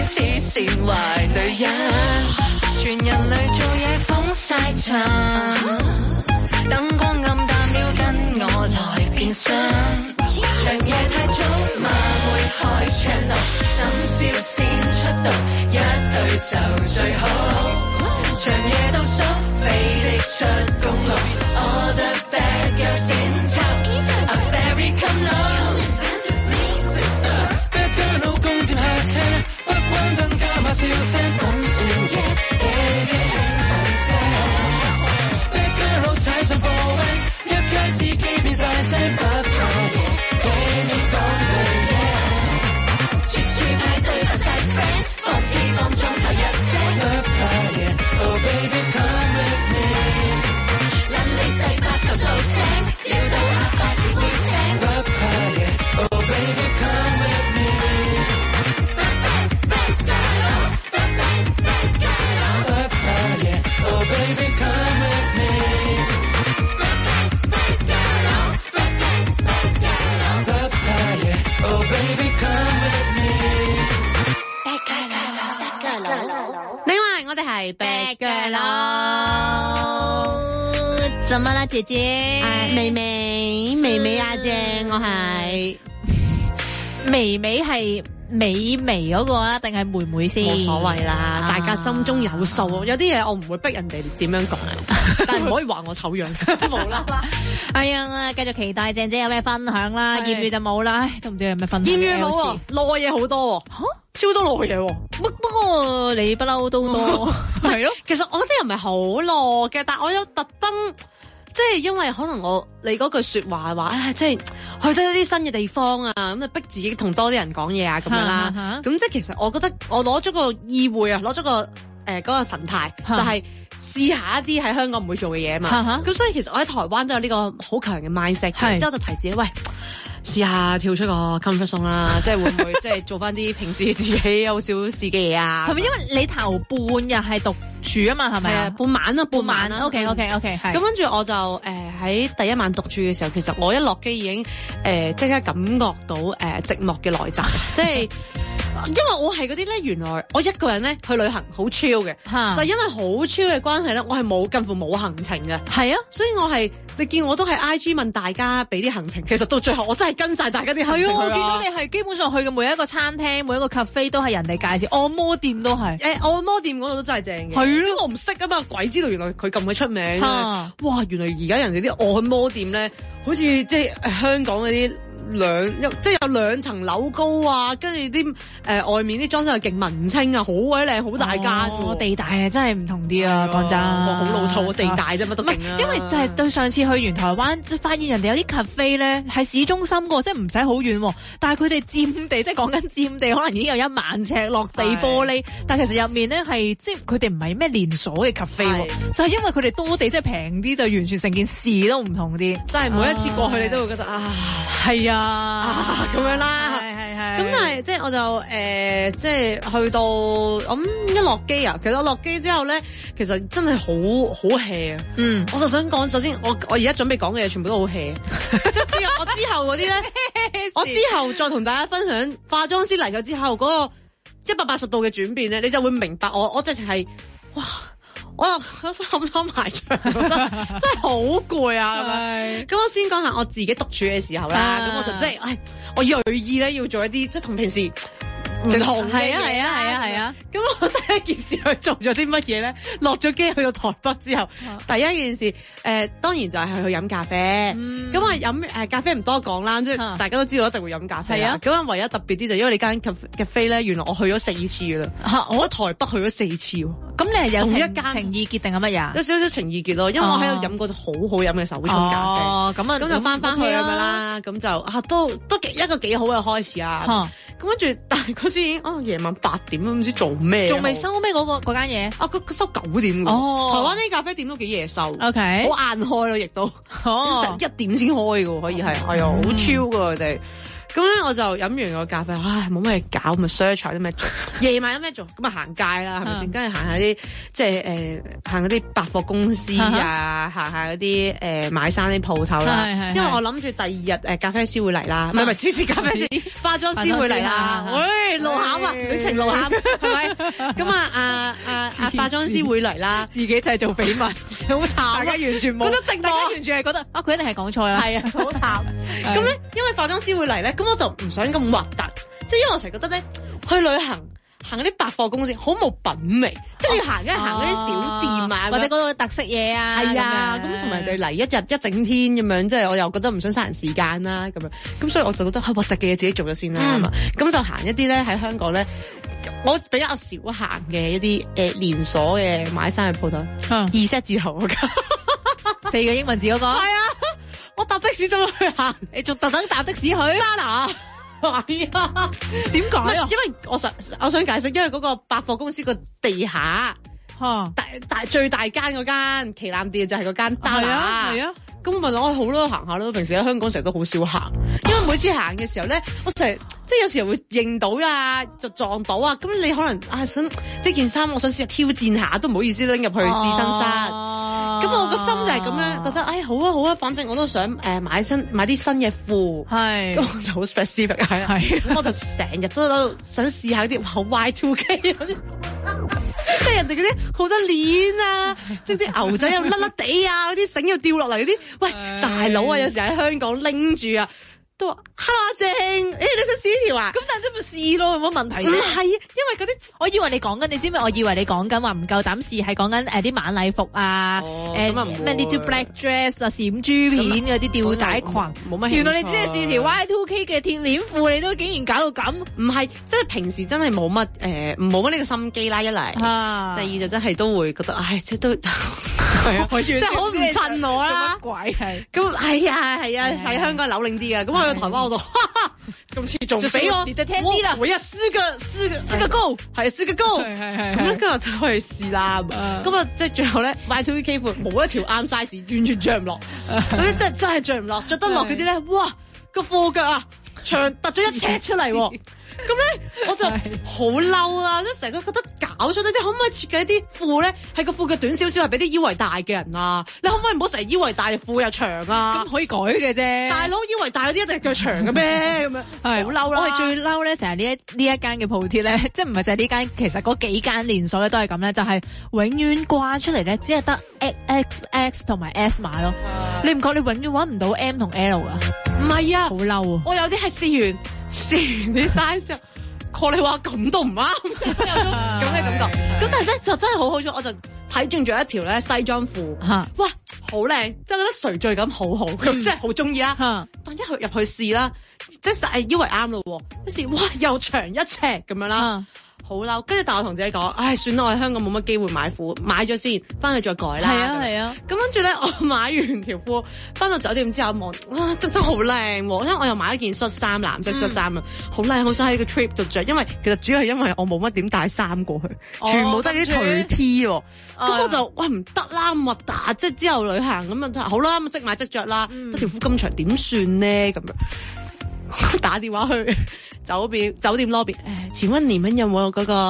黐線壞女人，全人類做嘢風晒塵，燈光暗淡了跟我來變身，長夜太早馬會開 channel， 深宵先出道，一對就最好，長夜倒數飛的出公路 ，All the bad girls in town，A fairy come low。Bad girl 老公接客廳，不關燈加碼笑聲，怎算贏 ？Baby 興奮聲 ，Bad girl 老踩上貨 van， 一街司機變晒聲，不怕贏 ，Baby 講對嘢，處處派對扮晒 friend， 放肆放縱頭一聲，不怕贏 ，Oh baby come with me， 撚你細發頭嘈聲，笑到阿發熱血聲，不怕贏 ，Oh baby come with me。Baby, come with me. Oh, baby, come with me. 你好，我哋係 Bad Girl 咯。怎麼啦，姐姐？ 妹妹阿姐，我係微微係美眉嗰個啊，定係妹妹先？ 冇所謂啦，大家心中有數。有啲嘢我唔會逼人哋點樣講，但係唔可以話我醜樣。冇啦。 係啊，繼續期待鄭姐有咩分享啦。艷遇就冇啦，唉，都唔知有咩分享。 艷遇冇啊，耐嘢好多喎，超多耐嘢喎。 不過你不嬲都多， 係咯。其實我覺得又唔係好耐嘅，但係我有特登。即係因為可能你嗰句說話話，即係去得一啲新嘅地方啊，咁就逼自己同多啲人講嘢啊，咁樣啦。咁即係其實我覺得我攞咗個意會啊，攞咗個嗰個神態，就係試下一啲喺香港唔會做嘅嘢啊嘛。咁所以其實我喺台灣都有呢個好強嘅 mindset，之後就提自己喂。試下跳出個 comfort zone 啦，即係會唔會即係做翻啲平時自己有少事嘅嘢啊？ 係咪因為你頭半日係獨處啊嘛？係咪啊？ 半晚啊。 OK，係。 咁跟住我就喺第一晚獨處嘅時候，其實我一落機已經即刻感覺到寂寞嘅來襲，即係因為我係嗰啲咧，原來我一個人咧去旅行好 chill 嘅，就係因為好 chill 嘅關係咧，我係近乎冇行程嘅。 係啊， 所以我係。你見我都係 IG 問大家俾啲行程，其實到最後我真係跟晒大家啲行程。 係啊，我見到你係基本上去嘅每一個餐廳、每一個 cafe 都係人哋介紹，按摩店都係。 按摩店嗰度都真係正嘅。係咯，我唔識啊嘛，鬼知道原來佢咁鬼出名。哇，原來而家人哋啲按摩店咧，好似即係香港嗰啲。即係有2層樓高啊，跟住啲外面啲裝修又勁文青啊，好鬼靚，好大間。 地大啊，真係唔同啲啊，講真。 好老土，地大啫，乜都勁啊。 因為就係對上次去完台灣，就發現人哋有啲 cafe 咧喺市中心嘅，即係唔使好遠，但係佢哋佔地，即係講緊佔地，可能已經有1萬尺落地玻璃，但係其實入面咧係即係佢哋唔係咩連鎖嘅 cafe，就係因為佢哋多地，即係平啲，就完全成件事都唔同啲。 真係每一次過去你都會覺得係啊咁樣啦，係。咁但係即係我就即係去到咁一落機啊，其實我落機之後咧，其實真係好 hea 啊。我就想講，首先我而家準備講嘅嘢全部都好 hea，即係我之後嗰啲咧，我之後再同大家分享化妝師嚟咗之後嗰個180度嘅轉變咧，你就會明白我直情係哇！我心埋牆，真係好攰啊！咁我先講下我自己獨處嘅時候啦。咁我就即係，我銳意咧要做一啲即係同平時唔同嘅嘢。係啊。咁我第一件事去做咗啲乜嘢咧？落咗機去到台北之後，第一件事當然就係去飲咖啡。咁我飲咖啡唔多講啦，即係大家都知道一定會飲咖啡啦。咁唯一特別啲就因為你間咖啡咧，原來我去咗4次㗎啦。我喺台北去咗4次喎。咁你係有同一間情意結定係乜嘢？有少少情意結咯，因為我喺度飲過好好飲嘅手沖咖啡。咁就翻去咁樣啦。咁就都一個幾好嘅開始啊。咁跟住，但係嗰時已經夜晚8點都唔知做咩。仲未收咩嗰間嘢？佢收9點嘅。台灣啲咖啡店都幾夜收。OK，好晏開咯，亦都。成1點先開嘅，可以係。係啊，好超㗎佢哋。 咁咧我就飲完個咖啡，唉冇咩搞，咪 search 啲咩做，夜晚有咩做，咁啊行街啦，係咪先？跟住行下啲即係行嗰啲百貨公司啊，行下嗰啲買衫啲鋪頭啦。因為我諗住第二日咖啡師會嚟啦，唔係黐線咖啡師，化妝師會嚟啦。喂，露餡啊，戀情露餡係咪？咁化妝師會嚟啦， 自己製造緋聞，好慘啊！完全冇，大家完全係覺得佢一定係講錯啦。 係啊，好慘。咁咧，因為化妝師會嚟咧，咁我就唔想咁核突，即係因為我成日覺得咧，去旅行行嗰啲百貨公司好冇品味，即係要行嗰啲小店啊， 或者嗰個特色嘢啊。 係啊，咁同埋人哋嚟一日一整天咁樣，即係我又覺得唔想嘥人時間啦，咁樣，咁所以我就覺得核突嘅嘢自己做咗先啦，係嘛，咁就行一啲咧喺香港咧，我比較少行嘅一啲連鎖嘅買衫嘅鋪頭，2set 字頭嗰間 ，4個英文字嗰個。 係啊，我搭的士就去行， 你仲特登搭的士去？Zara 係啊，點解啊？因為我想解釋，因為嗰個百貨公司個地下最大間嗰間旗艦店就係嗰間 Zara。係啊。咁咪我好咯，行下咯。平時喺香港成日都好少行，因為每次行嘅時候咧，我成日即係有時候會認到啊，就撞到啊。咁你可能想呢件衫，我想試下挑戰下，都唔好意思拎入去試身室。咁我個心就係咁樣覺得，好啊，反正我都想買啲新嘅褲。係，咁我就好 specific 係。咁我就成日都想試下啲好 Y2K 嗰啲。即係人哋嗰啲好多鏈啊，即係啲牛仔又甩甩地啊，嗰啲繩又掉落嚟嗰啲，喂大佬啊，有時喺香港拎住啊，都話Hello阿靜，你想試呢條啊？咁但係都咪試咯，冇乜問題。唔係啊，因為嗰啲，我以為你講緊，你知唔知？我以為你講緊話唔夠膽試，係講緊啲晚禮服啊，咩 little black dress 啊，閃珠片嗰啲吊帶裙，冇乜。原來你只係試條 Y2K 嘅鐵鏈褲，你都竟然搞到咁？唔係，即係平時真係冇乜呢個心機啦，一嚟，第二就真係都會覺得，即係都。係啊，即係好唔襯我啦！做乜鬼係？咁係啊，喺香港扭擰啲嘅，咁我去台灣我就，今次仲俾我，你就聽啲啦，我要四個高，係4個高，係，咁咧今日就去試啦，咁啊即係最後咧Y2K褲冇一條啱 size，完全着唔落，所以真係着唔落，着得落嗰啲咧，哇個褲腳啊長突咗1尺出嚟喎。咁咧我就好嬲啦，即係成日都覺得搞錯，你哋可唔可以設計一啲褲咧，係個褲腳短少少，係俾啲腰圍大嘅人啊？你可唔可以唔好成日腰圍大褲又長啊？咁可以改嘅啫。大佬腰圍大嗰啲一定係腳長嘅咩？咁樣係好嬲啦！我哋最嬲咧，成日呢一間嘅鋪貼咧，即係唔係就係呢間，其實嗰幾間連鎖咧都係咁咧，就係永遠掛出嚟咧，只係得 XX 同埋 S 碼咯。你唔覺你永遠揾唔到 M 同 L 啊？唔係啊，好嬲啊！我有啲係試完啲 size，你話咁都唔啱，即係有種咁嘅感覺。咁但係咧就真係好好彩，我就睇中咗一條咧西裝褲，哇，好靚，即係覺得垂墜感好好，咁即係好中意啦。但一入去試啦，即係以為啱咯，一試哇又長1尺咁樣啦。好嬲，跟住但我同自己講，算啦，我喺香港冇乜機會買褲，買咗先，翻去再改啦。係啊。咁跟住咧，我買完條褲，翻到酒店之後望，真好靚，因為我又買一件恤衫，藍色恤衫啊，好靚，好想喺個 trip 度着，因為其實主要係因為我冇乜點帶衫過去，全部都係啲頹 T 喎，咁我就唔得啦，咁核突，即係之後旅行咁就好啦，咁即買即着啦，得條褲咁長點算呢？咁樣打電話去酒店 lobby，請問你們有冇嗰個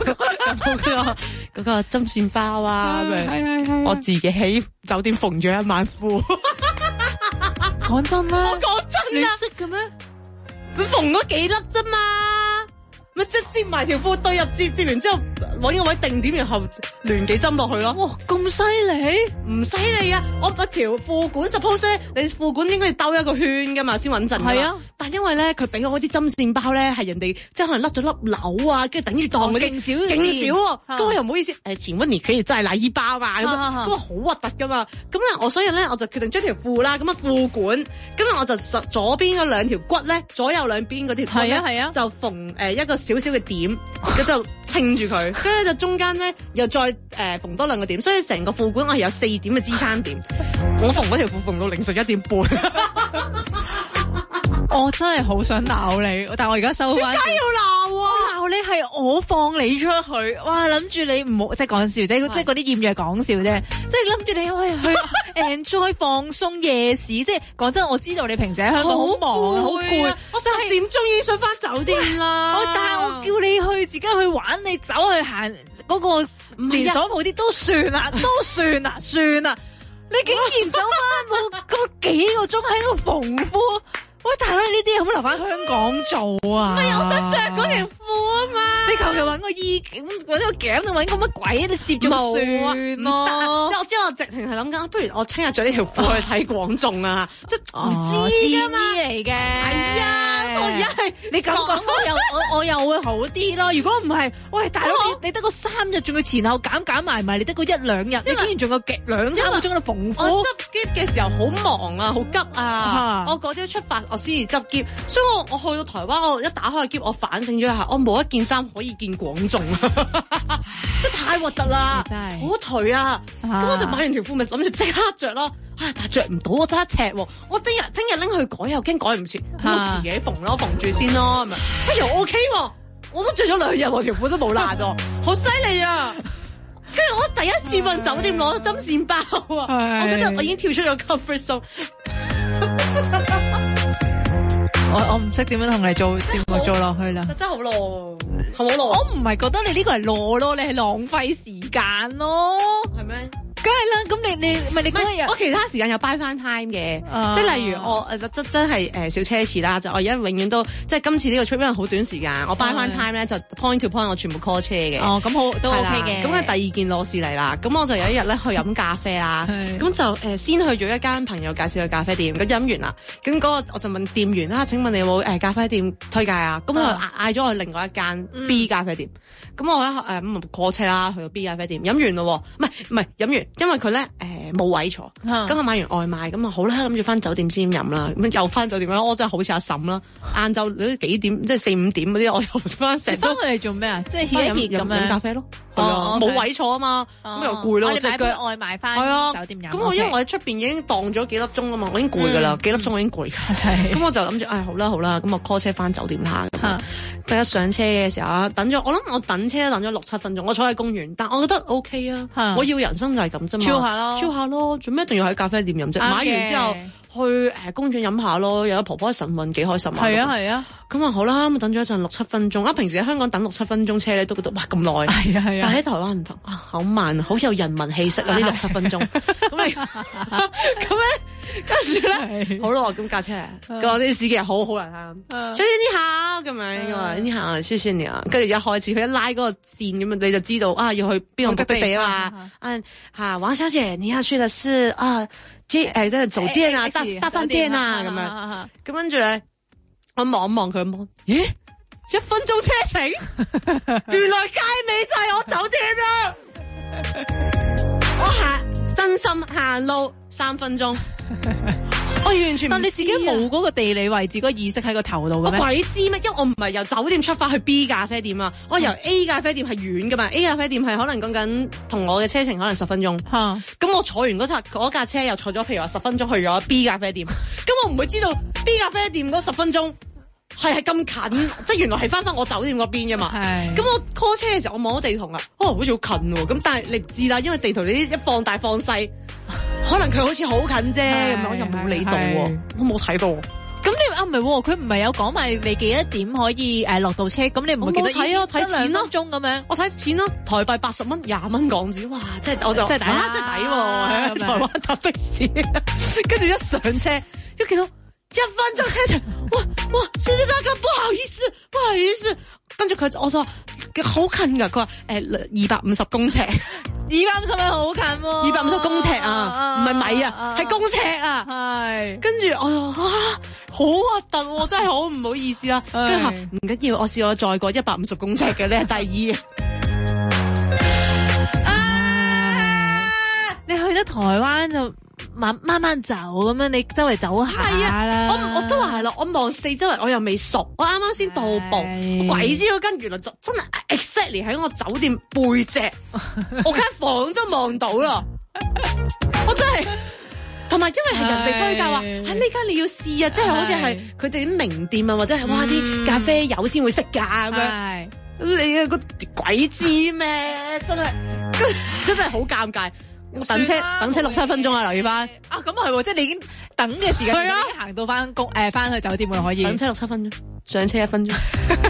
針線包啊？係，我自己喺酒店縫咗1晚褲。講真啦，你識嘅咩？佢縫咗幾粒啫嘛。咪即係接埋條褲對入接完之後搵個位定點，然後亂幾針落去咯。哇，咁犀利？唔犀利啊！我條褲管 suppose 你褲管應該要兜一個圈噶嘛，先穩陣。係啊，但因為咧佢俾我嗰啲針線包咧係人哋即係可能甩咗粒紐啊，跟住頂住檔嗰啲勁少，咁我又唔好意思前溫年佢哋真係禮包嘛，咁啊好核突噶嘛。咁咧所以咧我就決定將條褲啦，咁啊褲管，咁啊我就左邊嗰2條骨咧，左右兩邊嗰條骨咧就縫一個少少嘅點，咁就稱住佢，跟住就中間咧又再縫多2個點，所以成個褲管我係有4點嘅支撐點。我縫嗰條褲縫到凌晨1點半。 我真係好想鬧你，但我而家收翻。 點解要鬧啊？ 鬧你係我放你出去，哇！諗住你唔好即係講笑啫，即係嗰啲艷遇係講笑啫，即係諗住你可以去 enjoy 放鬆夜市，即係講真，我知道你平時喺香港好忙好攰， 我10點鐘已經想翻酒店啦。 但係我叫你去自己去玩，你走去行嗰個連鎖鋪啲都算啦，算啦，你竟然走翻冇嗰幾個鐘喺度縫褲。喂，大佬，呢啲有冇留翻香港做啊？ 唔係，我想着嗰條褲啊嘛！ 你求其揾個衣揾個頸度揾個乜鬼？你攝咗算咯。 我知我直情係諗緊，不如我聽日着呢條褲去睇廣眾啊！即係唔知㗎嘛嚟嘅。 係啊，我而家係你咁講，我又會好啲咯。如果唔係，喂，大佬，你得個3日，仲要前後減埋，你得個1-2日，你竟然仲有2-3個鐘喺度縫褲。 我執喼嘅時候好忙啊，好急啊！我嗰朝出發。我先至執喼，所以我去到台灣，我一打開個喼，我反省咗一下，我冇一件衫可以見廣眾啊！真係太核突啦， 真係好頹啊！咁我就買完條褲咪諗住即刻着咯，但係着唔到，我得1尺喎，我聽日拎去改又驚改唔切，咁我自己縫咯，縫住先咯，係咪？又 OK 喎，我都着咗2日，我條褲都冇爛喎，好犀利啊！跟住我第一次問酒店攞針線包啊，我覺得我已經跳出咗 comfort zone。 我唔識點樣同你做節目做落去啦， 真係好耐，係好耐。 我唔係覺得你呢個係耐咯，你係浪費時間咯， 係咩？ 梗係啦，咁你唔係你嗰日我其他時間有 buy 翻 time 嘅，即係例如我真係小奢侈啦，就我而家永遠都即係今次呢個 trip 因為好短時間，我 buy 翻 time 咧就 point to point 我全部 call 車嘅。 哦，咁好都 OK 嘅。 咁啊第二件攞事嚟啦，咁我就有一日咧去飲咖啡啦，咁就先去咗一間朋友介紹嘅咖啡店，咁飲完啦，咁嗰個我就問店員啦，請問你有冇咖啡店推介啊？咁我嗌咗我另外一間 B 咖啡店，咁我咁 call 車啦，去到 B 咖啡店飲完咯，唔係飲完。因為佢咧冇位坐，咁我買完外賣咁啊好啦，諗住翻酒店先飲啦，咁又翻酒店啦，我真係好似阿嬸啦，晏晝幾點即係4-5點嗰啲，我又翻成都。 翻去嚟做咩啊？即係歇一歇咁樣飲咖啡咯，冇位坐啊嘛，咁又攰咯，隻腳外賣翻酒店飲。咁我因為我喺出邊已經蕩咗幾粒鐘啊嘛，我已經攰噶啦，幾粒鐘我已經攰，咁我就諗住好啦，咁我 call 車翻酒店啦。咁一上車嘅時候啊，我等車等咗6-7分鐘，我坐喺公園，但我覺得 OK 啊，我要人生就係咁啫嘛。超下咯，做咩一定要喺咖啡店飲啫？買完之後去公園飲下咯，有個婆婆晨運幾開心啊！ 係啊， 咁啊好啦，咁等咗一陣6-7分鐘。平時喺香港等6-7分鐘車咧，都覺得哇咁耐。係啊，但喺台灣唔同好慢，好有人民氣息啊！呢6-7分鐘，咁你咁咧，跟住咧，好啦，咁架車，咁我啲司機又好人啊，所以你好咁樣噶嘛，你好，謝謝你啊。跟住一開始佢一拉嗰個線咁你就知道要去邊個目的地啊嘛。王小姐，你要去的是酒店啊，大飯店啊，咁樣。咁跟住咧，我望佢，咦，1分鐘車程，原來街尾就係我酒店啦。我真心行路3分鐘，我完全。 但你自己冇嗰個地理位置嗰個意識喺個頭度嘅咩？ 我鬼知咩？因為我唔係由酒店出發去 B 咖啡店啊，我由 A 咖啡店係遠噶嘛，A 咖啡店係可能講緊同我嘅車程可能10分鐘。咁我坐完嗰架車又坐咗，譬如話10分鐘去咗 B 咖啡店，咁我唔會知道 B 咖啡店嗰10分鐘係咁近，即係原來係翻我酒店嗰邊噶嘛。咁我 call 車嘅時候，我望到地圖啊，好似好近喎。咁但係你唔知啦，因為地圖你一放大放細，可能佢好似好近啫，咁我又冇理到喎，我冇睇到。 咁你唔係喎，佢唔係有講埋你幾多點可以落到車？咁你唔會記得睇啊？睇錢咯， 鐘咁樣。我睇錢咯，台幣80蚊，20蚊港紙，哇！即係我就真係抵啦， 真係抵喎！喺台灣搭的士，跟住一上車，一見到1分鐘車程，哇！先生大哥，不好意思，跟住我就話好近㗎，佢話250公尺 ，250米好近喎 ，250公尺啊，唔係米啊，係公尺啊， 係。跟住我就好核突喎，真係好唔好意思啦。跟住唔緊要，我試過載過150公尺嘅，你係第2。 你去得台灣就慢慢走咁樣，你周圍走下啦。 我都話係咯，我望四周圍，我又未熟，我啱啱先到埗，鬼知嗰間原來就真係 exactly 喺我酒店背脊，我間房都望到啦。我真係同埋因為係人哋推介話喺呢間你要試啊，即係好似係佢哋啲名店啊，或者係哇啲咖啡友先會識㗎咁樣。你個鬼知咩？真係好尷尬。等車6-7分鐘啊，留意翻。 啊，咁係喎，即係你已經等嘅時間，已經行到翻翻去酒店可以。 等車6-7分鐘，上車1分鐘。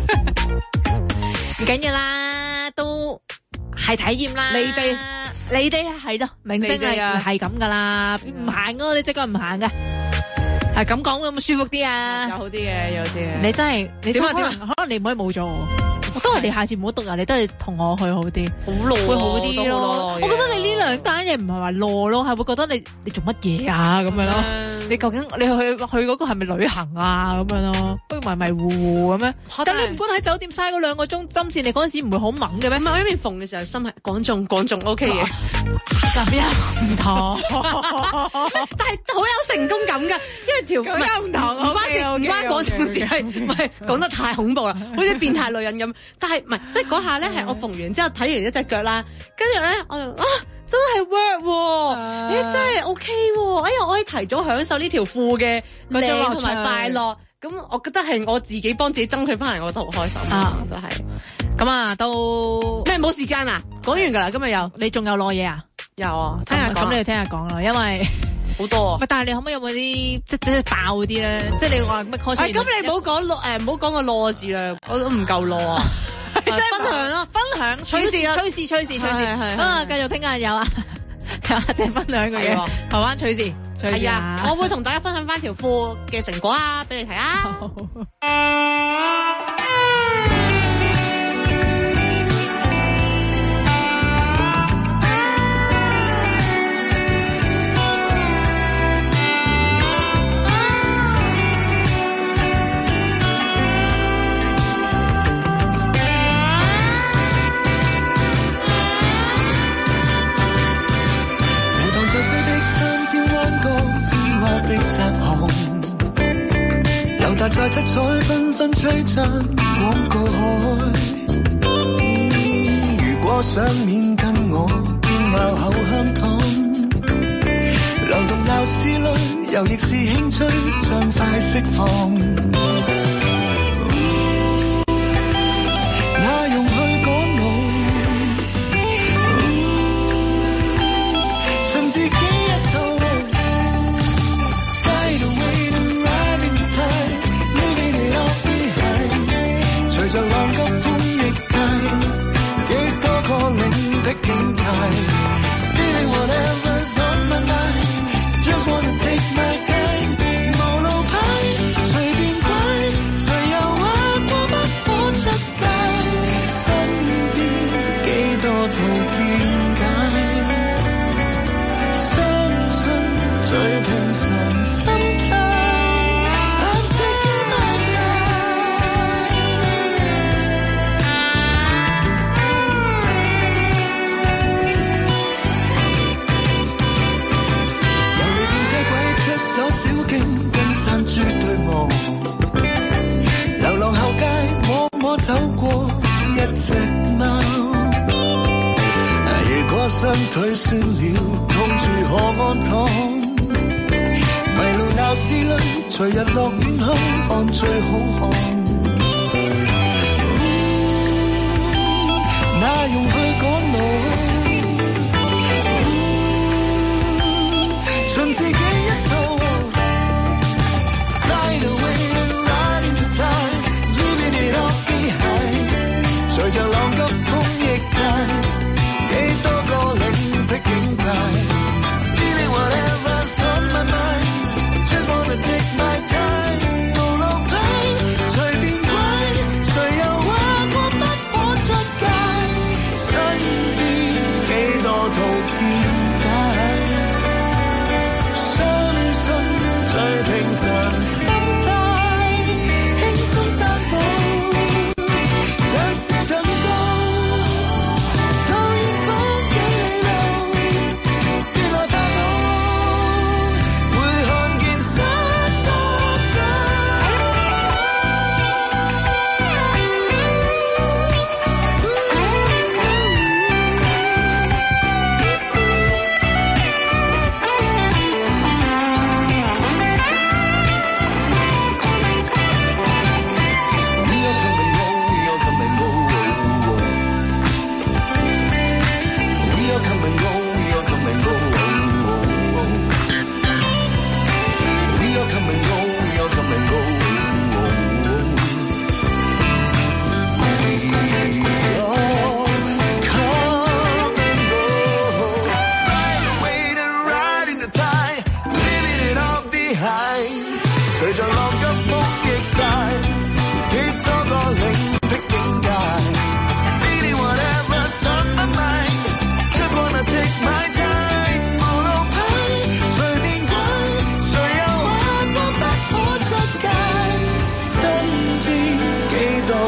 唔緊要啦，都係體驗啦。你哋係咯，明星係咁噶啦，唔行㗎，你即刻唔行㗎。係咁講會唔會舒服啲啊？有啲嘅。你真係你點啊？可能你唔可以冇咗我。都係你下次唔好讀啊！你都係同我去好啲，會好啲咯。我覺得你呢兩單嘢唔係話攞咯，係會覺得你做乜嘢啊咁樣咯。你究竟你去嗰個係咪旅行啊咁樣咯？不如迷糊糊咁樣。咁你唔管喺酒店嘥嗰2個鐘針線，你嗰陣時唔會好猛嘅咩？ 唔係我一邊縫嘅時候，心係講中 OK 嘅。 咁又唔同， 但係好有成功感㗎，因為條唔關講中事，係唔係講得太恐怖啦？好似變態女人咁。但係唔係，即係嗰下咧係我縫完之後睇完一隻腳啦，跟住咧我就真係 work 喎，真係 OK 喎，哎呀我可以提早享受呢條褲嘅靚同埋快樂，咁我覺得係我自己幫自己爭取翻嚟，我覺得好開心啊，都係。 咁啊，都咩冇時間啊？講完㗎啦，今日你仲有攞嘢啊？ 有啊，聽下講。 咁你要聽下講啦，因為好多。 但係你可唔可以有冇啲即係爆啲咧？即係你話咩 cos？ 咁你唔好講唔好講個攞字啦，我都唔夠攞啊。即係分享咯，分享趣事，係繼續聽日有啊，有阿姐分享嘅嘢，台灣趣事， 係啊，我會同大家分享翻條褲嘅成果啊，俾你睇啊。 的窄巷，遊達在七彩繽紛璀璨廣告海。如果想面跟我見貌後香糖，流動鬧市裏遊亦是興趣，盡快釋放。那容去趕路，盡自己一套。隨着浪急風逆界，幾多個領的境界 Feeling whatever's on my mind Just wanna take my time 無路牌隨便拐誰又話過不可出街身邊幾多套見解相信最平常心態豬對望，流浪後街摸走過一隻貓。如果雙腿酸了，痛住可安躺。迷路鬧市裏，隨日落遠去看最好看。那容去趕路，盡自己一套。隨着浪急風逆界，幾多個領的境界 Feeling whatever's on my mind Just wanna take my time 無路牌隨便拐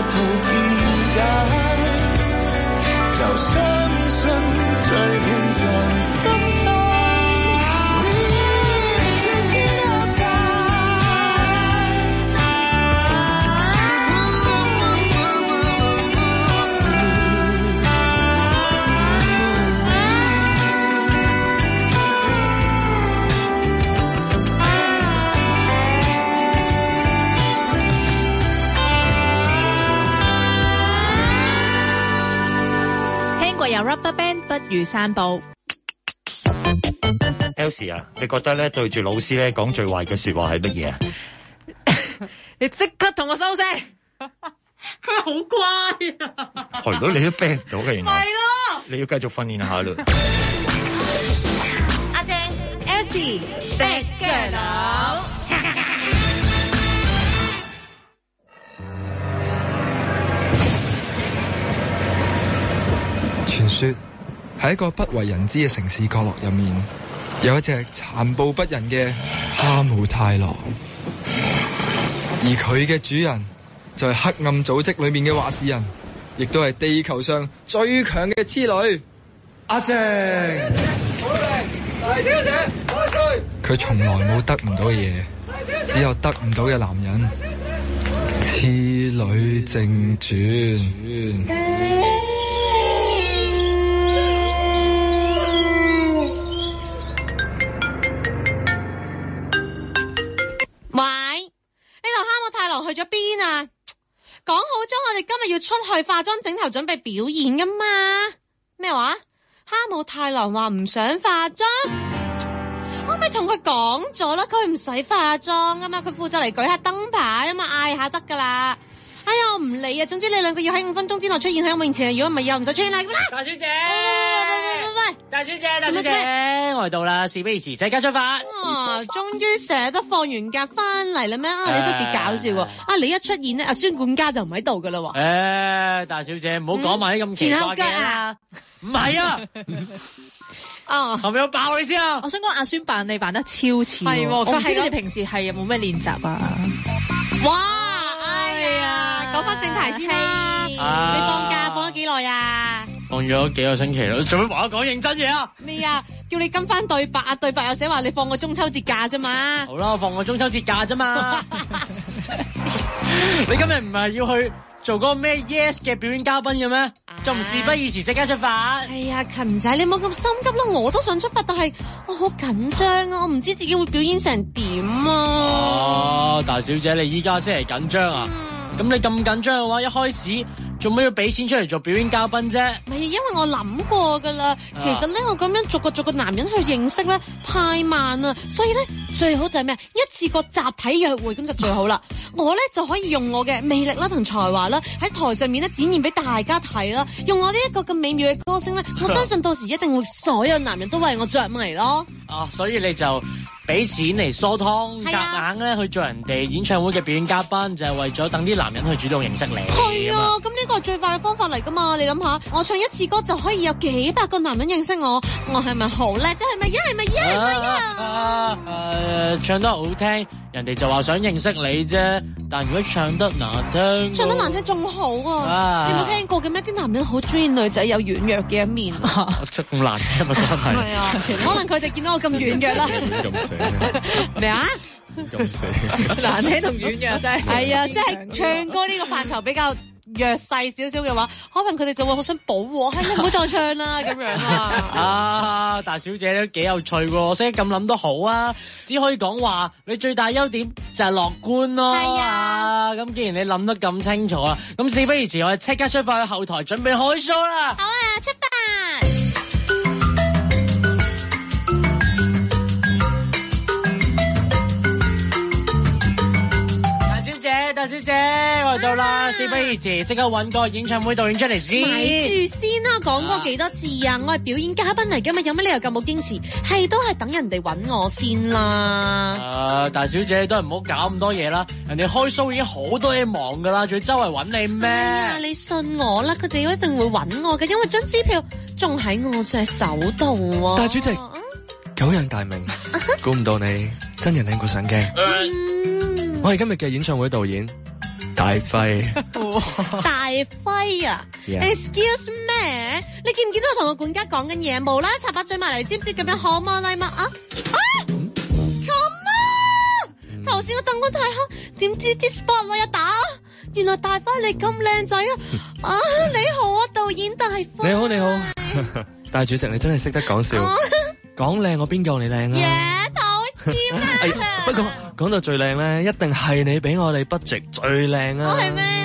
圖變假，就相信最平常心態。 由 Rubberband 不如散步。 Elsie 啊，你覺得咧對住老師咧講最壞嘅說話係乜嘢啊？ 你即刻同我收聲！佢好乖啊！ 係咯，你都 ban 唔到嘅，原來。 係咯。 你要繼續訓練下啦。 阿正 Elsie 食腳佬。 傳說喺一個不為人知嘅城市角落入面，有一隻殘暴不仁嘅哈姆太郎，而佢嘅主人就係黑暗組織裏面嘅話事人，亦都係地球上最強嘅痴女阿靜。好靚，大小姐，開吹。佢從來冇得唔到嘅嘢，只有得唔到嘅男人。痴女正傳。 去咗邊啊？講好咗我哋今日要出去化妝整頭準備表演噶嘛？咩話？哈姆太郎話唔想化妝，我咪同佢講咗啦，佢唔使化妝噶嘛，佢負責嚟舉下燈牌啊嘛，嗌下得噶啦。哎呀，我唔理啊，總之你兩個要喺5分鐘之內出現喺我面前，如果唔係以後唔使出現啦。 大小姐，喂，大小姐，我嚟到啦，事不宜遲，即刻出發。 啊，終於捨得放完假翻嚟啦咩？啊，你都幾搞笑喎！啊，你一出現咧，阿孫管家就唔喺度噶啦喎。 大小姐唔好講埋啲咁奇怪嘅啦。唔係啊。 啊， 係咪有爆你先啊？ 我想講阿孫扮你扮得超似， 係我唔知你哋平時係有冇咩練習啊？ 哇！講翻正題先啦，你放假放咗幾耐啊？ 放咗幾個星期咯，做咩話我講認真嘢啊？ 咩啊？叫你跟翻對白啊，對白又寫話你放個中秋節假啫嘛。 好啦，我放個中秋節假啫嘛。你今日唔係要去做嗰個咩 Yes 嘅表演嘉賓嘅咩？仲唔事不宜遲，即刻出發。 哎呀，勤仔，你冇咁心急啦，我都想出發，但係我好緊張啊，我唔知自己會表演成點啊。 哦，大小姐，你依家先係緊張啊？咁你咁緊張嘅話，一開始做咩要俾錢出嚟做表演嘉賓啫？ 唔係，因為我諗過噶啦，其實咧我咁樣逐個男人去認識咧太慢啦，所以咧最好就係咩？一次過集體約會咁就最好啦。我咧就可以用我嘅魅力啦同才華啦喺台上面咧展現俾大家睇啦，用我呢一個咁美妙嘅歌聲咧，我相信到時一定會所有男人都為我着迷咯。 啊，所以你就俾錢嚟疏湯，夾硬咧去做人哋演唱會嘅表演嘉賓，就係為咗等啲男人去主動認識你。 係啊，咁呢個係最快嘅方法嚟噶嘛？你諗下，我唱一次歌就可以有幾百個男人認識我，我係咪好叻？即係咪？ 唱得好聽，人哋就話想認識你啫。但如果唱得難聽， 唱得難聽仲好啊！你冇聽過嘅咩？啲男人好中意女仔有軟弱嘅一面啊！ 咁難聽咪真係。 係啊，可能佢哋見到我咁軟弱啦。 咁寫咩啊？ 咁寫難聽同軟弱真係。 係啊，即係唱歌呢個範疇比較弱勢少少嘅話，可能佢哋就會好想保護我，係你唔好再唱啦咁樣啊！ 啊，大小姐都幾有趣喎，我識咁諗都好啊，只可以講話你最大優點就係樂觀咯。係啊，咁既然你諗得咁清楚啦，咁事不宜遲，我哋即刻出發去後台準備開 show 啦。 好啊，出發！ 大小姐，我嚟到啦，事不宜遲，即刻搵個演唱會導演出嚟先。 咪住先啦，講過幾多次啊？我係表演嘉賓嚟噶嘛，有乜理由咁冇矜持？係都係等人哋搵我先啦。 大小姐都係唔好搞咁多嘢啦，人哋開 show 已經好多嘢忙噶啦，仲要周圍搵你咩？ 你信我啦，佢哋一定會搵我嘅，因為張支票仲喺我隻手度啊。 大主席，久仰大名，估唔到你真人靚過上鏡。我係今日嘅演唱會導演， 大輝， 大輝啊 Yeah. Excuse me， 你見唔見到我同個管家講緊嘢？無啦啦插把嘴埋嚟，知唔知咁樣可嗎禮物啊？Come on！頭先我等我太黑，點知啲 spotlight 一打，原來大輝你咁靚仔啊！啊，你好啊，導演大輝。 你好你好，但係主席你真係識得講笑，講靚我邊夠你靚啊？ 耶，討厭啊！ 不過講到最靚咧，一定係你俾我哋 budget 最靚啊！ 我係咩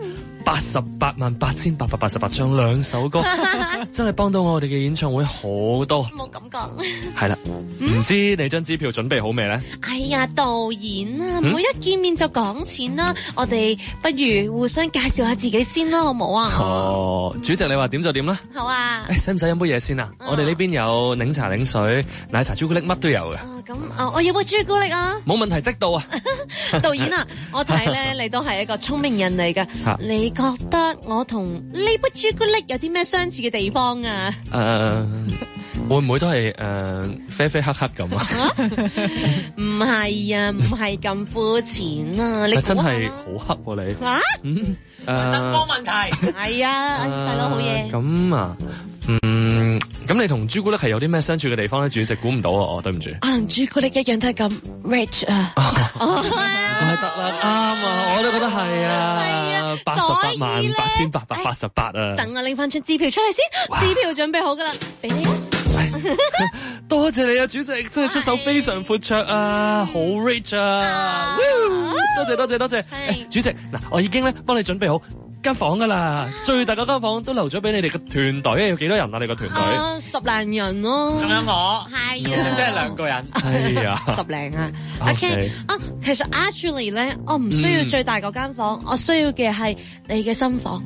888888唱2首歌，真係幫到我哋嘅演唱會好多。 冇咁講。 係啦，唔知你張支票準備好未咧？ 哎呀，導演啊，唔好一見面就講錢啦，我哋不如互相介紹下自己先啦，好唔好啊？ 哦，主席你話點就點啦。 好啊。 使唔使飲杯嘢先啊？我哋呢邊有檸茶、檸水、奶茶、朱古力，乜都有嘅。 咁我要杯朱古力啊！ 冇問題，即到啊！ 導演啊，我睇咧你都係一個聰明人嚟嘅，你覺得我同呢杯朱古力有啲咩相似嘅地方啊？ 會唔會都係啡啡黑黑咁啊？ 唔係啊，唔係咁膚淺啊！你真係好黑喎你。 燈光問題。 係啊，細佬好嘢。 咁啊，咁你同朱古力係有啲咩相處嘅地方咧？主席估唔到啊，我對唔住。 同朱古力一樣都係咁 rich 啊！ 係得啦，啱啊，我都覺得係啊，888888啊！ 等我拎翻張支票出嚟先，支票準備好噶啦，俾你。 多謝你啊，主席，真係出手非常闊綽啊，好 rich 啊！多謝。主席，嗱，我已經咧幫你準備好間房噶啦，最大嗰間房都留咗俾你哋嘅團隊，有幾多人啊？你個團隊 10零人咯， 仲有我， 係啊， 即係2個人， 係啊 ，10零啊。OK 啊，其實 actually 咧，我唔需要最大嗰間房，我需要嘅係你嘅新房。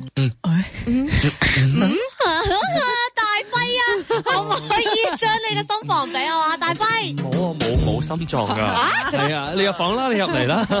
大輝啊，可唔可以將你嘅新房俾我啊？大輝， 冇心臟噶，係啊，你入房啦，你入嚟啦。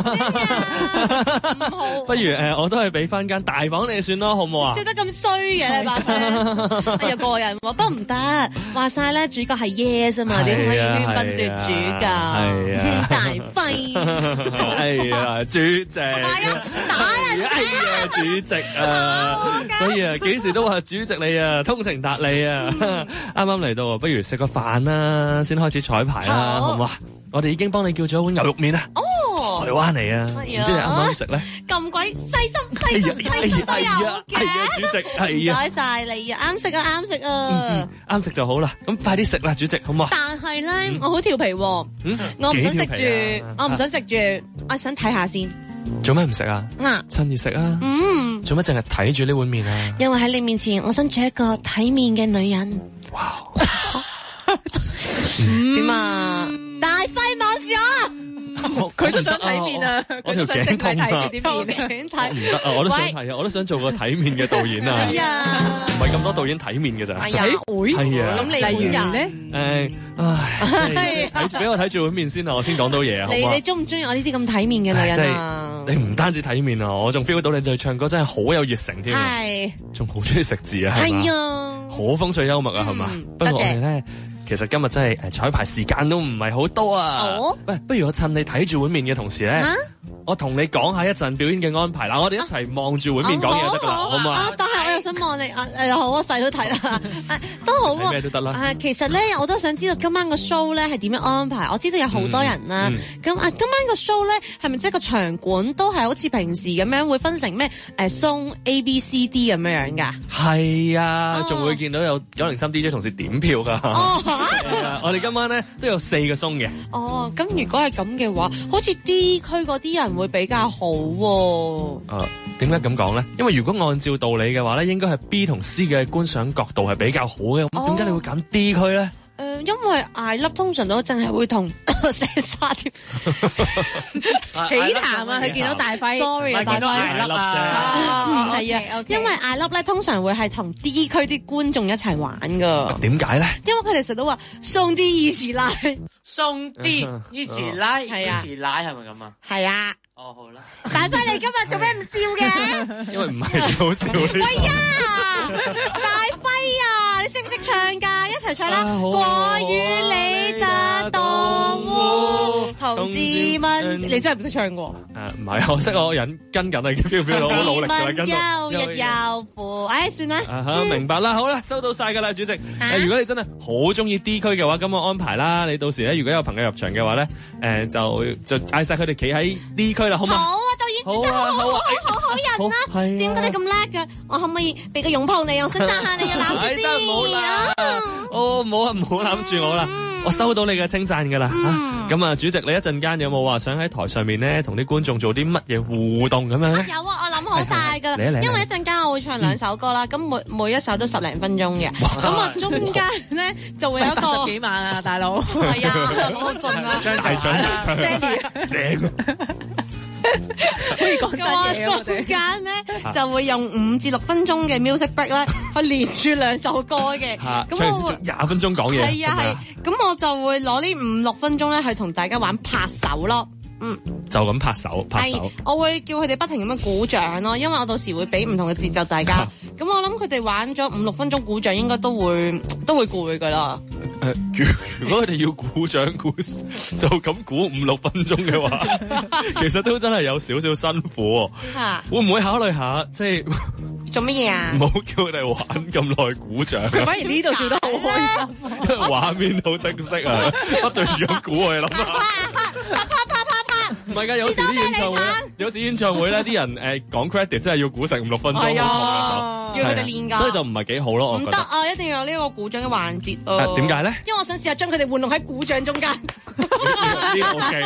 不如我都係俾翻間大房你算咯，好唔好啊？ 笑得咁衰嘅你把聲，哎呀個人喎，不過唔得，話晒咧主角係 Yes 啊嘛，點可以喧賓奪主㗎？大輝， 哎呀，主席， 打人， 哎呀，主席啊，所以啊，幾時都話主席你啊，通情達理啊，啱啱嚟到，不如食個飯啦，先開始彩排啦，好唔好啊？我哋已經幫你叫咗碗牛肉麵啊，台灣嚟啊，唔知你啱唔啱食咧？ 咁鬼細心都有嘅， 主席係啊， 唔該晒你啊，啱食啊， 啱食就好啦，咁快啲食啦，主席好唔好啊？ 但係咧，我好調皮，我唔想食住，我想睇下先。 做咩唔食啊？趁熱食啊！做乜淨係睇住呢碗麵啊？ 因為喺你面前，我想做一個體面嘅女人。 哇！ 點啊？大輝望住我， 佢都想睇面啊！ 我條頸痛啊！ 點面睇？ 唔得啊！我都想係啊！我都想做個體面嘅導演啊！ 哎呀， 唔係咁多導演體面嘅咋？ 哎呀，會係啊！ 咁你例如咧？ 俾我睇住碗面先啊！我先講到嘢啊！ 你中唔中意我呢啲咁體面嘅女人啊？ 你唔單止體面啊，我仲 feel 到你對唱歌真係好有熱誠添，係，仲好中意食字啊，係啊，好風趣幽默啊，係嘛？不過我哋咧，其實今日真係彩排時間都唔係好多啊。喂，不如我趁你睇住碗面嘅同時咧，我同你講下一陣表演嘅安排。嗱，我哋一齊望住碗面講嘢就得噶啦，好唔好啊？ 但係我又想望你好啊，細都睇啦，都好啊， 咩都得啦。 其實咧，我都想知道今晚個 show 咧係點樣安排。我知道有好多人啦，咁今晚個 show 咧係咪即係個場館都係好似平時咁樣會分成咩松 A B C D 咁樣噶？係啊，仲會見到有903 DJ 同事點票噶。我哋今晚咧都有4個松嘅。 咁如果係咁嘅話，好似 D 區嗰啲人會比較好喎。 點解咁講咧？因為如果按照道理嘅話咧，應該係 B 同 C 嘅觀賞角度係比較好嘅。點解你會揀 D 區咧？ 因為艾粒通常都淨係會同石沙添起談啊！佢見到大輝 ，sorry 啊，大輝， 艾粒啫， 係啊，因為艾粒咧通常會係同 D 區啲觀眾一齊玩噶。 點解咧？ 因為佢哋成日都話送啲一起來， 送啲一起來， 係啊， 一起來係咪咁啊？ 係啊。 好啦。 大輝，你今日做咩唔笑嘅？ 因為唔係好笑呢。 喂呀，大輝啊，你識唔識唱㗎？一齊唱啦！過於你的動物，台同志們，你真係唔識唱喎？ 唔係，我識我人跟緊啊，飄飄好努力㗎啦，跟到。 又日又負，算啦。 明白啦，好啦，收到晒㗎啦，主席。如果你真係好中意 D 區嘅話，咁我安排啦。你到時咧，如果有朋友入場嘅話咧，就嗌晒佢哋企喺 D 區啦，好嘛？ 好啊，導演，你真係好人啊！點解你咁叻㗎？我可唔可以俾個擁抱你？我想讚下你，攬住先。 唔好啦，唔好攬住我啦。我收到你嘅稱讚㗎啦。咁啊，主席，你一陣間有冇話想喺台上面咧，同啲觀眾做啲乜嘢互動咁樣咧？ 有啊，我諗好晒㗎啦。因為一陣間我會唱2首歌啦，咁每一首都10零分鐘嘅。咁啊，中間咧就會有一個 80幾萬啊，大佬。 係啊，好盡啊！ 張大唱正。 可以講真嘢， 中間咧就會用5至6分鐘嘅 music break 咧，去連住2首歌嘅。咁我 20分鐘講嘢。 係啊係，咁我就會攞呢5、6分鐘咧去同大家玩拍手咯。 就咁拍手。 我會叫佢哋不停咁樣鼓掌咯，因為我到時會俾唔同嘅節奏大家。咁我諗佢哋玩咗5、6分鐘鼓掌，應該都會攰噶啦。 如果佢哋要鼓掌就咁鼓5、6分鐘嘅話，其實都真係有少少辛苦。會唔會考慮下即係做乜嘢啊？ 唔好叫佢哋玩咁耐鼓掌。 佢反而呢度笑得好開心， 因為畫面好清晰啊！不斷咁鼓我哋諗下。唔係㗎，有時演唱會咧，啲人講 credit 真係要鼓成5、6分鐘， 要佢哋練㗎， 所以就唔係幾好咯。我覺得唔得啊，一定要有呢個鼓掌嘅環節啊！ 點解咧？ 因為我想試下將佢哋玩弄喺鼓掌中間。 呢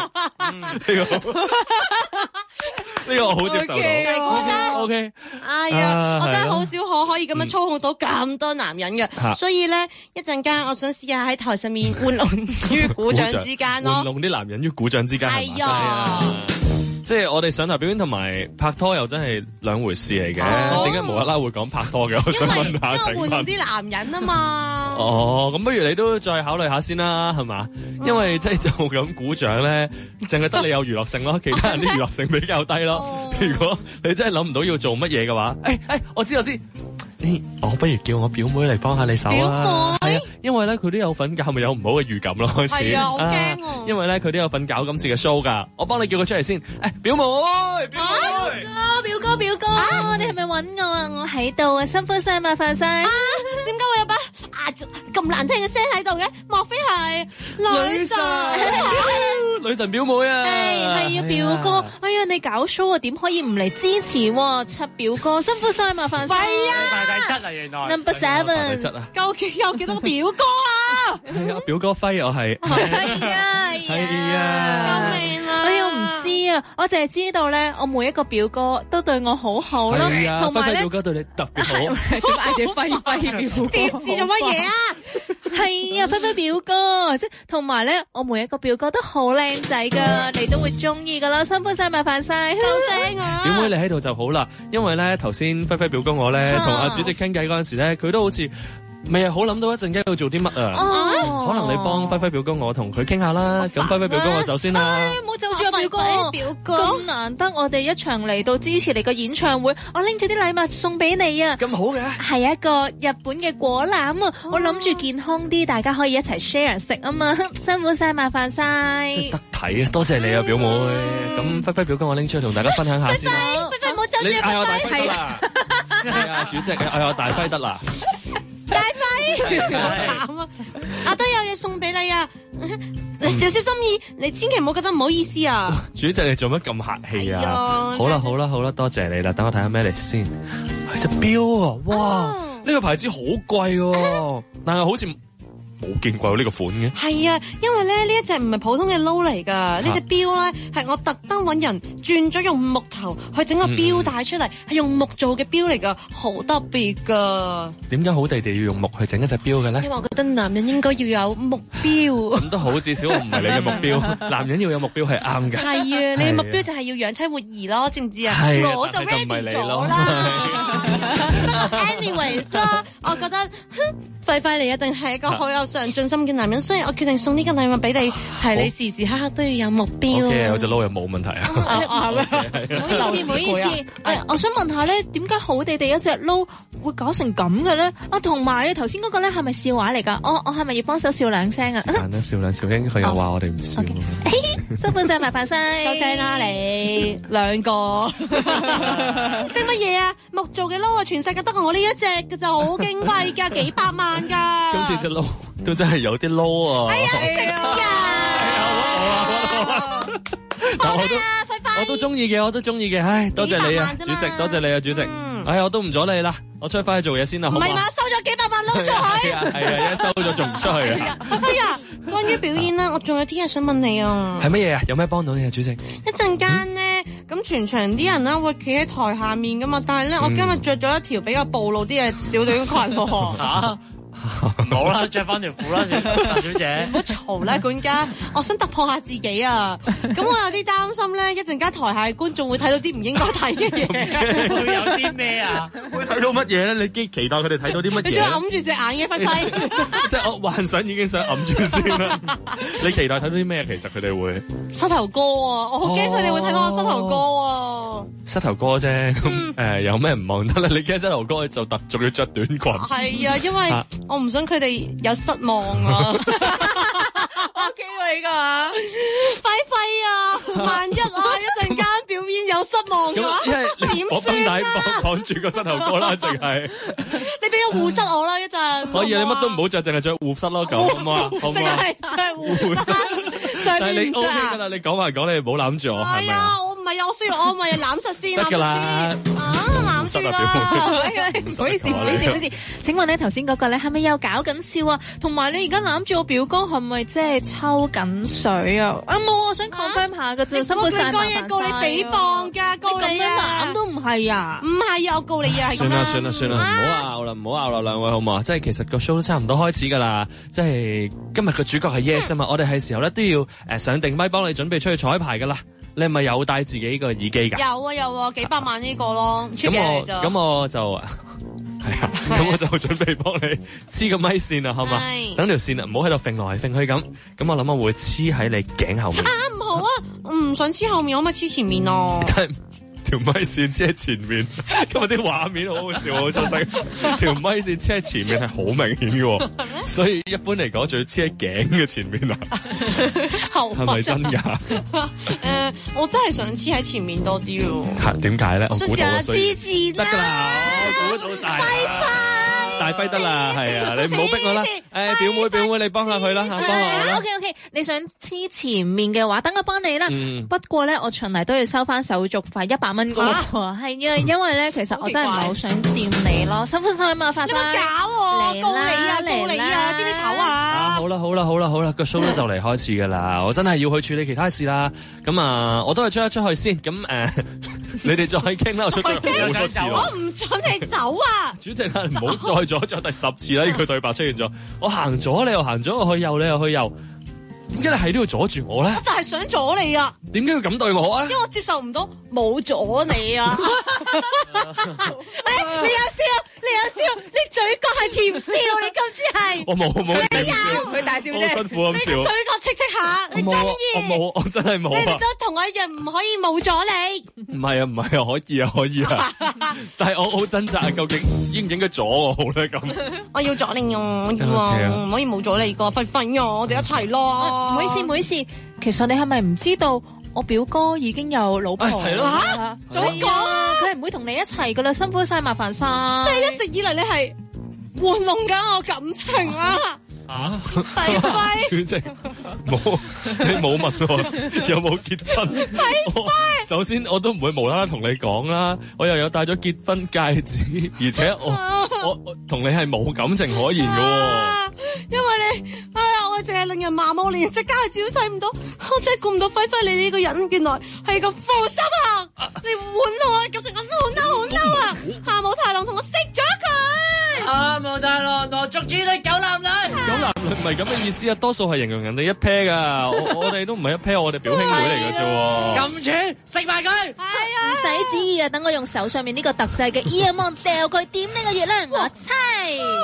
個我好接受到。OK。 哎呀，我真係好少可以咁樣操控到咁多男人嘅，所以咧一陣間我想試下喺台上面玩弄於鼓掌之間咯， 玩弄啲男人於鼓掌之間。 係啊， 即係我哋上台表演同埋拍拖又真係兩回事嚟嘅。點解無啦啦會講拍拖嘅？我想問下請問。因為玩弄啲男人啊嘛。 咁不如你都再考慮下先啦，係嘛？因為即係就咁鼓掌咧，淨係得你有娛樂性咯，其他人啲娛樂性比較低咯。如果你真係諗唔到要做乜嘢嘅話，我知。我不如叫我表妹嚟幫下你手啊！係啊，因為咧佢都有份搞，咪有唔好嘅預感咯。開始係啊，好驚因為咧佢都有份搞今次嘅 show 噶，我幫你叫佢出嚟先。表妹， 表哥，你係咪揾我啊？我喺度啊，辛苦晒，麻煩晒。 點解會有把咁難聽嘅聲喺度嘅？莫非係女神？ 女神表妹啊！ 係啊，表哥，哎呀，你搞 show 啊，點可以唔嚟支持喎？七表哥，辛苦晒，麻煩晒。 第7啊，原來 Number 7， 究竟有幾多個表哥啊？ 係啊，表哥輝我係。係啊， 救命啊！ 哎呀，唔知啊，我淨係知道咧，我每一個表哥都對我好好咯，同埋咧， 表哥對你特別好。 點嗌你輝表哥？ 疊字做乜嘢啊？ 係啊，輝表哥，即係同埋咧，我每一個表哥都好靚仔噶，你都會中意噶啦，辛苦晒，麻煩晒，收聲啊！ 表妹你喺度就好啦，因為咧頭先輝表哥我咧同阿主席傾偈嗰陣時咧，佢都好似未係好諗到一陣間要做啲乜啊！可能你幫輝表哥我同佢傾下啦。咁輝表哥我走先啦。 唔好走住啊，表哥！咁難得我哋一場嚟到支持你個演唱會，我拎咗啲禮物送俾你啊！ 咁好嘅， 係一個日本嘅果籃啊！我諗住健康啲，大家可以一齊 share 食啊嘛！辛苦晒，麻煩晒。 真係得體啊！多謝你啊，表妹。咁輝表哥我拎出去同大家分享下先啦。 輝唔好走住， 你嗌我大輝得啦。係啊，主席嗌我大輝得啦。 大輝，好慘啊！我都有嘢送俾你啊！少少心意，你千祈唔好覺得唔好意思啊！ 主席你做乜咁客氣啊？好啦，多謝你啦。等我睇下咩嚟先。係隻錶啊！哇，呢個牌子好貴喎，但係好似冇見過有呢個款嘅。 係啊，因為咧呢一隻唔係普通嘅撈嚟噶，呢隻錶咧係我特登揾人轉咗用木頭去整個錶帶出嚟，係用木做嘅錶嚟噶，好特別噶。 點解好地地要用木去整一隻錶嘅咧？ 因為我覺得男人應該要有目標。咁都好，至少我唔係你嘅目標。男人要有目標係啱嘅。 係啊，你嘅目標就係要養妻活兒咯，知唔知啊？我就 ready 咗啦。Anyways 啦，我覺得輝輝你一定係一個好有上進心嘅男人，所以我決定送呢個禮物俾你，係你時時刻刻都要有目標。 OK， 有隻撈又冇問題啊。 唔好意思，我想問下咧，點解好地地一隻撈會搞成咁嘅咧？同埋頭先嗰個咧係咪笑話嚟㗎？我係咪要幫手笑兩聲啊？ 笑兩笑，佢又話我哋唔笑。 辛苦晒，麻煩晒， 收聲啦你兩個，識乜嘢啊？木做嘅撈啊，全世界得我呢一隻嘅就好矜貴㗎，幾百萬㗎。 今次隻撈都真係有啲撈啊！ 哎呀，食啊！ 我都中意嘅，我都中意嘅。唉，多謝你啊，主席，多謝你啊，主席。唉，我都唔阻你啦，我出去翻去做嘢先啦，好唔好？唔係嘛， 收咗幾百萬撈出去。 係啊，一收咗仲唔出去啊？ 輝啊，關於表演啦，我仲有啲嘢想問你啊。 係乜嘢啊？有咩幫到你啊，主席？ 一陣間咧，咁全場啲人咧會企喺台下面噶嘛，但係咧我今日着咗一條比較暴露啲嘅小短裙喎。 嚇！唔好啦，着翻條褲啦，大小姐。 唔好嘈啦，管家，我想突破下自己啊！咁我有啲擔心咧，一陣間台下嘅觀眾會睇到啲唔應該睇嘅嘢。 會有啲咩啊？ 會睇到乜嘢咧？你期待佢哋睇到啲乜嘢？ 你仲揞住隻眼嘅輝輝， 即係我幻想已經想揞住先啦。你期待睇到啲咩？其實佢哋會膝頭哥啊！我好驚佢哋會睇到我膝頭哥啊！ 膝頭哥啫，咁有咩唔望得咧？你驚膝頭哥就仲要着短裙？ 係啊，因為我唔想佢哋有失望啊！我驚你噶，輝輝啊！萬一一陣間表演有失望嘅話，點算啊？ 綁住個膝頭哥啦，淨係你俾個護膝我啦，一陣可以啊！你乜都唔好着，淨係着護膝咯，咁好唔好啊？ 淨係着護膝，上面唔着啊！ 得啦，你講埋講，你唔好攬住我，係咪啊？ 我唔係，我需要我咪攬實先， 得㗎啦， 攬實啦！ 唔好意思，唔好意思，唔好意思。請問咧，頭先嗰個咧係咪又搞緊笑啊？同埋你而家攬住我表哥係咪即係抽緊水啊？冇，我想 confirm 下㗎啫，辛苦晒，麻煩晒。告你誹謗㗎，告你啊！攬都唔係啊，唔係啊，我告你啊，係咁啦。 算啦，唔好拗啦，唔好拗啦，兩位好嘛？即係其實個 show 都差唔多開始㗎啦，即係今日個主角係 Yes 啊嘛，我哋係時候咧都要上定咪幫你準備出去彩排㗎啦。你係咪有帶自己個耳機㗎？ 有啊，幾百萬呢個咯，咁我就係啊，咁我就準備幫你黐個咪線啦，好嘛？等條線啊，唔好喺度揈來揈去咁。咁我諗我會黐喺你頸後面。 唔好啊，我唔想黐後面，我咪黐前面咯。 條咪線黐喺前面，今日啲畫面好好笑，好出色。條咪線黐喺前面係好明顯嘅，所以一般嚟講，仲要黐喺頸嘅前面啊。係咪真㗎？ 我真係想黐喺前面多啲喎。 點解咧？我估到黐前得㗎啦，我估到晒。大輝得啦，係啊，你唔好逼我啦。表妹，你幫下佢啦，幫下我啦。 OK， 你想黐前面嘅話，等我幫你啦。不過咧，我循例都要收翻手續費100蚊㗎喎。係啊，因為咧，其實我真係唔係好想掂你咯。辛苦晒嘛，發生。有冇搞？告你啊！知唔知醜啊？ 好啦，個 show 咧就嚟開始㗎啦。我真係要去處理其他事啦。咁啊，我都係出去先。咁你哋再傾啦。我出咗好多次。 我唔准你走啊！ 主席啊，唔好再咗第10次啦！呢句對白出現咗，我行咗，你又行咗，我去右，你又去右，點解你係都要阻住我咧？ 我就係想阻你啊！ 點解要咁對我啊？ 因為我接受唔到冇阻你啊！你有笑，你嘴角係甜笑，你今次係我冇你有佢大笑啫， 我辛苦咁笑， 你嘴角戚下，你中意？ 我真係冇啊！ 你哋都同我一樣唔可以冇咗你。 唔係啊，可以啊，但係我好掙扎啊，究竟應唔應該阻我好咧？咁我要阻你啊！唔可以冇咗你個輝輝啊！我哋一齊咯！ 唔好意思，其實你係咪唔知道我表哥已經有老婆？ 係咯， 早講啊！ 佢係唔會同你一齊噶啦，辛苦晒，麻煩晒。 即係一直以嚟你係玩弄緊我感情啊！輝輝， 主席你冇問我有冇結婚？首先我都唔會無啦啦同你講啦，我又有戴咗結婚戒指，而且我同你係冇感情可言㗎。 因為你我淨係令人麻木，連隻家姐都睇唔到，我真係估唔到輝輝你呢個人原來係個負心啊！你玩弄我，感情好嬲啊！夏武太郎同我食咗佢。 夏武太郎，我捉住你狗男女。 狗男女唔係咁嘅意思啊，多數係形容人哋一 pair 噶，我哋都唔係一 pair，我哋表兄妹嚟嘅啫。 咁串食埋佢。係啊， 唔使旨意啊，等我用手上面呢個特製嘅 earphone 掉佢點呢個月亮，我猜。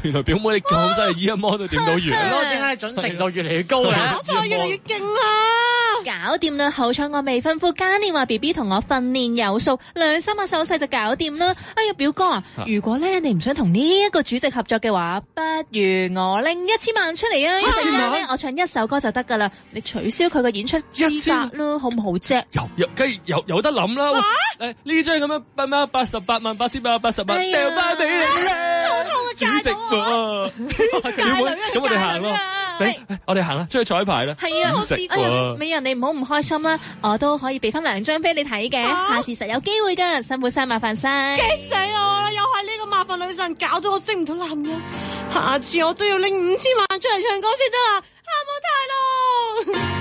原來表妹你咁犀利，Year One都點到完咯？點解準程度越嚟越高嘅？ 搞錯越嚟越勁啦！ 搞掂啦！好彩我未婚夫嘉年華 B B 同我訓練有素，2-3下手勢就搞掂啦。哎呀，表哥啊，如果咧你唔想同呢一個主席合作嘅話，不如我拎1000萬出嚟啊！一陣間咧我唱一首歌就得噶啦，你取消佢嘅演出資格咯，好唔好啫？ 有得諗啦！誒呢張咁樣88888888掉翻俾你啦！主席喎，咁我哋行咯。我哋行啦，出去彩排啦。 係啊，美人你唔好唔開心啦，我都可以俾翻2張俾你睇嘅，下次實有機會噶，辛苦晒，麻煩晒。 激死我啦！又係呢個麻煩女神搞到我識唔到男人，下次我都要拎5000萬出嚟唱歌先得啦，哈姆太郎。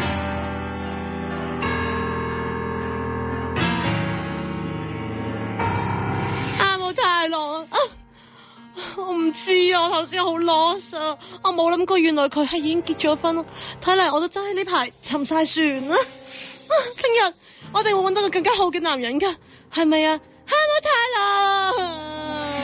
哈姆太郎啊！我唔知啊，我頭先好 lost 啊，我冇諗過原來佢係已經結咗婚咯。睇嚟我都真係呢排沉晒船啦。聽日我哋會搵到個更加好嘅男人噶，係咪啊？哈姆太郎。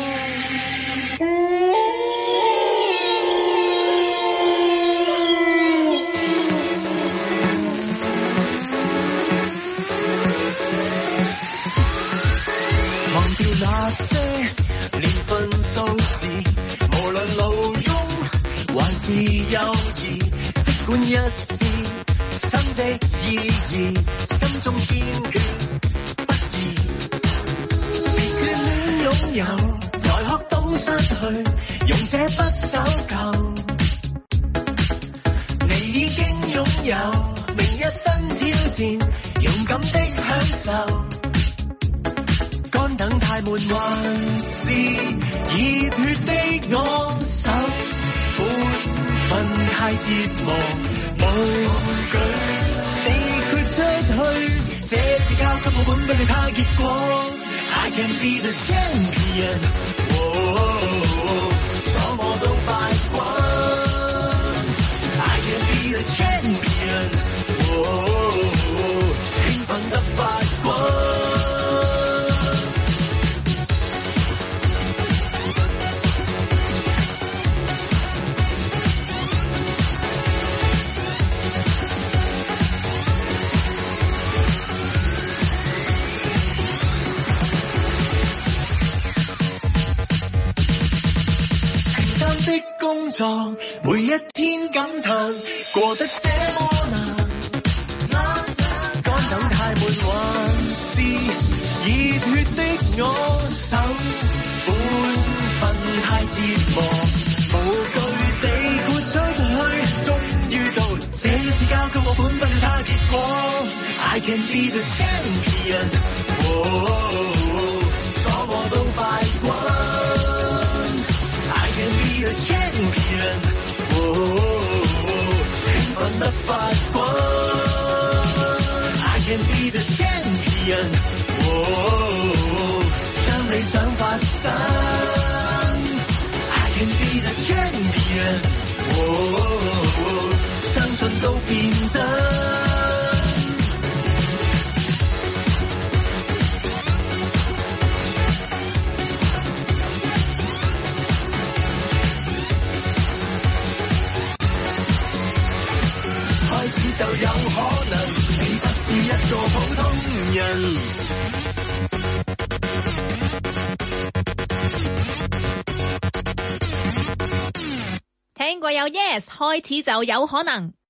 忘掉那些年份數字，無論老翁還是幼兒，即管一試新的意義，心中堅決不移。別眷戀擁有，來學懂失去，用這不守舊。你已經擁有明日新挑戰，勇敢的享受。乾等太悶還是熱血的我手，本分太折磨，無懼地豁出去，這次交給我本不理他結果。I can be the champion， 左摸到發滾。I can be the champion， 興奮得發滾。的工作每一天感嘆過得這麼難，乾等太悶還是熱血的我手，本分太折磨，無懼地豁出去，終於到這次交給我本不理他結果。I can be the champion， 左摸到快滾。I can be the champion， 興奮得發滾。I can be the champion， 將理想發生。I can be the champion， 相信都變真。就有可能，你不是一個普通人。 聽過有 yes， 開始就有可能。